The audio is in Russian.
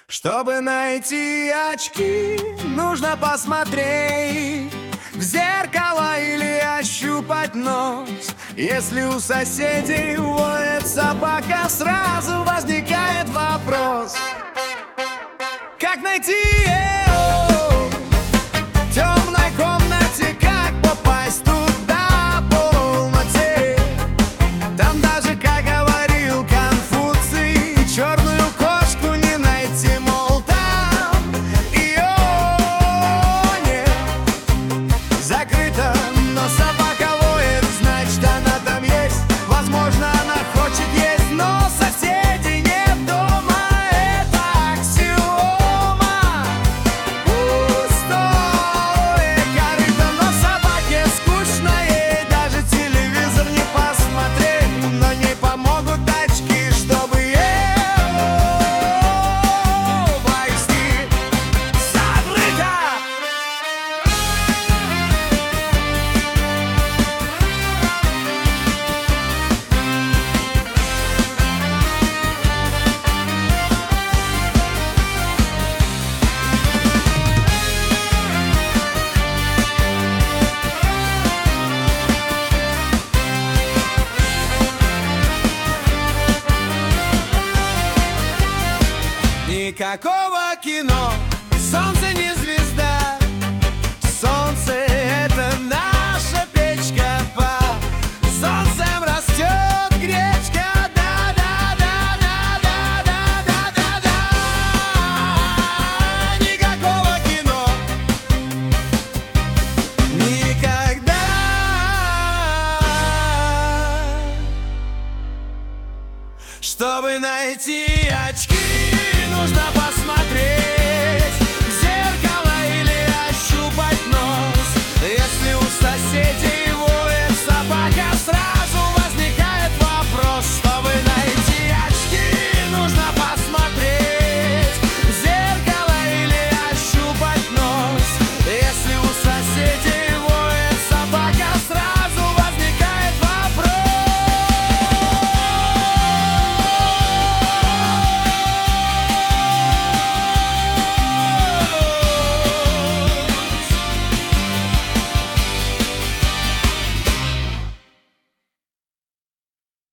Чтобы найти очки, нужно посмотреть в зеркало или ощупать нос. Если у соседей воет собака, сразу возникает вопрос: как найти ее в темной комнате, как попасть туда по полноте? Там даже, как говорил Конфуций, черную кошку не найти, мол, там ее нет. Закрыто, но собака воет, значит, она там есть. Возможно, она хочет есть, но соседей нет дома. Это аксиома. Пустое корыто, но собаке скучно, ей даже телевизор не посмотреть. Но не помогут очки, чтобы ее войти. Закрыто! Никакого кино, солнце не звезда, солнце — это наш